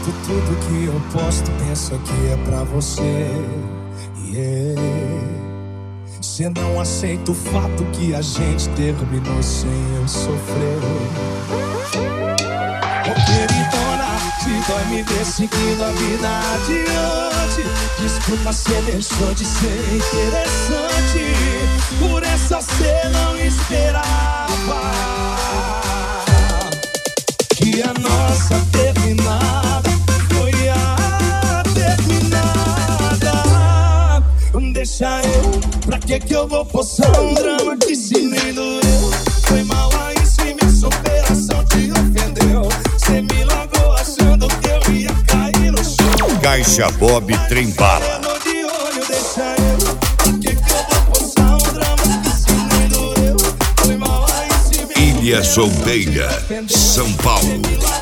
tudo que eu posto, pensa que é pra você. Cê não aceita o fato que a gente terminou sem eu sofrer. Ô queridona, se dói me ver seguindo a vida adiante. Desculpa, cê deixou de ser interessante. Por essa cê não esperava que a nossa terminada foi a terminada. Deixa eu, pra que eu vou forçar um drama que se nem doeu? Foi mal aí se minha superação te ofendeu. Cê me largou achando que eu ia cair no chão. Caixa Bob Trembala. Deixa eu, pra que eu vou forçar um drama que se nem doeu? Foi mal aí se minha Ilha Solteira, São Paulo.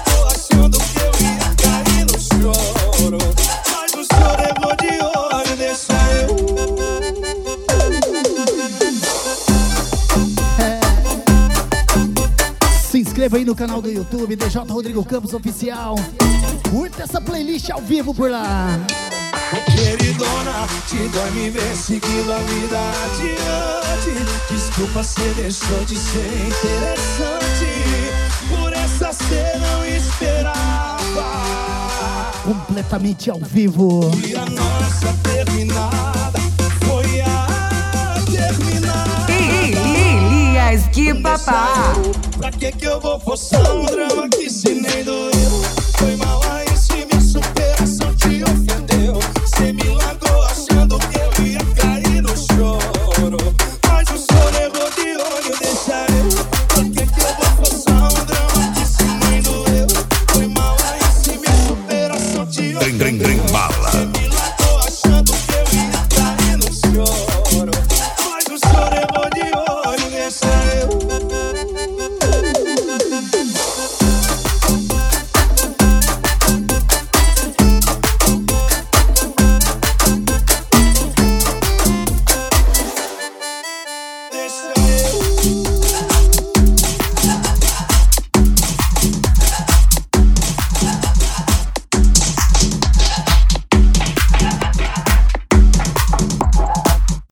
Se inscreva aí no canal do YouTube, DJ Rodrigo Campos Oficial. Curta essa playlist ao vivo por lá. Queridona, te dói me ver seguindo a vida adiante. Desculpa, cê deixou de ser interessante. Por essa cê não esperava Completamente ao vivo. e a nossa terminada foi a terminada. Elias que papá. Pra que eu vou forçar um drama que se nem doeu? Foi mal aí se minha superação te ofendeu. Cê me largou achando que eu ia cair no choro. Mas o senhor errou de olho, deixa eu. Pra que eu vou forçar um drama que se nem doeu? Foi mal aí se minha superação te ofendeu.